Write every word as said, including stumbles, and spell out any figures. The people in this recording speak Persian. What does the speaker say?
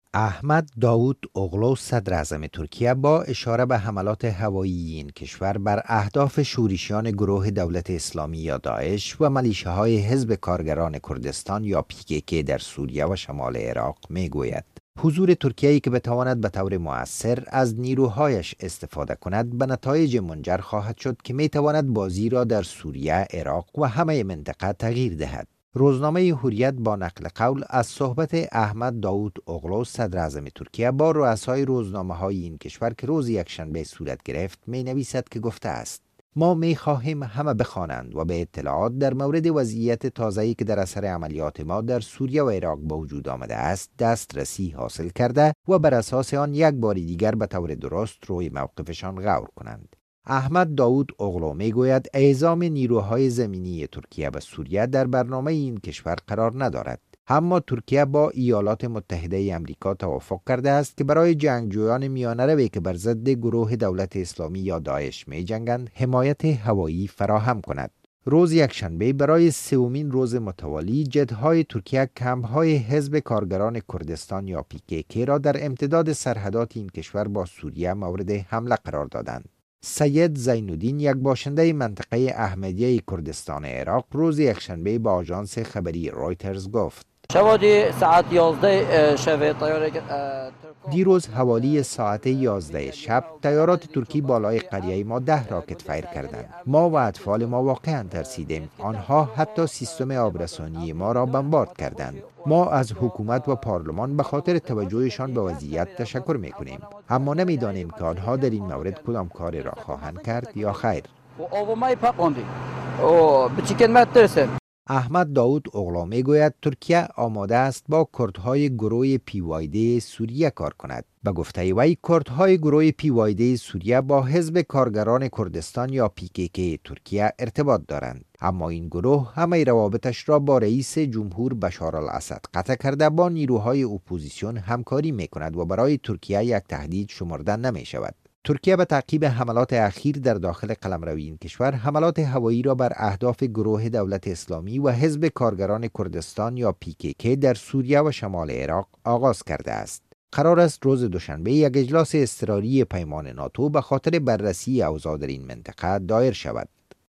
احمد داوود اوغلو صدر اعظم ترکیه با اشاره به حملات هوایی این کشور بر اهداف شورشیان گروه دولت اسلامی یا داعش و ملیشه‌های حزب کارگران کردستان یا پی کی کی در سوریه و شمال عراق می گوید حضور ترکیه‌ای که بتواند به طور مؤثر از نیروهایش استفاده کند به نتایج منجر خواهد شد که می تواند بازی را در سوریه، عراق و همه منطقه تغییر دهد. روزنامه حریت با نقل قول از صحبت احمد داوود اوغلو صدر اعظم ترکیه با رؤسای روزنامه‌های این کشور که روز یکشنبه صورت گرفت می نویسد که گفته است: ما می خواهیم همه بخوانند و به اطلاعات در مورد وضعیت تازه‌ای که در اثر عملیات ما در سوریه و عراق به وجود آمده است دسترسی حاصل کرده و بر اساس آن یک بار دیگر به طور درست روی موقفشان غور کنند. احمد داوود اوغلو می گوید اعزام نیروهای زمینی ترکیه به سوریه در برنامه این کشور قرار ندارد. اما ترکیه با ایالات متحده امریکا توافق کرده است که برای جنگجویان میانه روی که بر ضد گروه دولت اسلامی یا داعش می جنگند حمایت هوایی فراهم کند. روز یکشنبه برای سومین روز متوالی جت‌های ترکیه کمپ‌های حزب کارگران کردستان یا پی کی کی را در امتداد سرحدات این کشور با سوریه مورد حمله قرار دادند. سید زینالدین یک باشنده منطقه احمدیه کردستان عراق روز یکشنبه با آژانس خبری رویترز گفت: شوالی ساعت یازده شب طیاره دیروز حوالی ساعت یازده شب طیارات ترکی بالای قریه ما ده راکت فایر کردند. ما و اطفال ما واقعا ترسیدیم. آنها حتی سیستم آبرسانی ما را بمبارد کردند. ما از حکومت و پارلمان به خاطر توجهشان به وضعیت تشکر میکنیم، اما نمیدانیم که آنها در این مورد کدام کاری را خواهند کرد یا خیر. احمد داوود اوغلو می گوید ترکیه آماده است با کردهای گروه پی وای دی سوریه کار کند. به گفته وی کردهای گروه پی وای دی سوریه با حزب کارگران کردستان یا پی کی کی ترکیه ارتباط دارند، اما این گروه همه روابطش را با رئیس جمهور بشار الاسد قطع کرده با نیروهای اپوزیسیون همکاری می کند و برای ترکیه یک تهدید شمرده نمی شود. ترکیه به تعقیب حملات اخیر در داخل قلمرو این کشور حملات هوایی را بر اهداف گروه دولت اسلامی و حزب کارگران کردستان یا پی کی کی در سوریه و شمال عراق آغاز کرده است. قرار است روز دوشنبه یک اجلاس اضطراری پیمان ناتو به خاطر بررسی اوضاع در این منطقه دایر شود.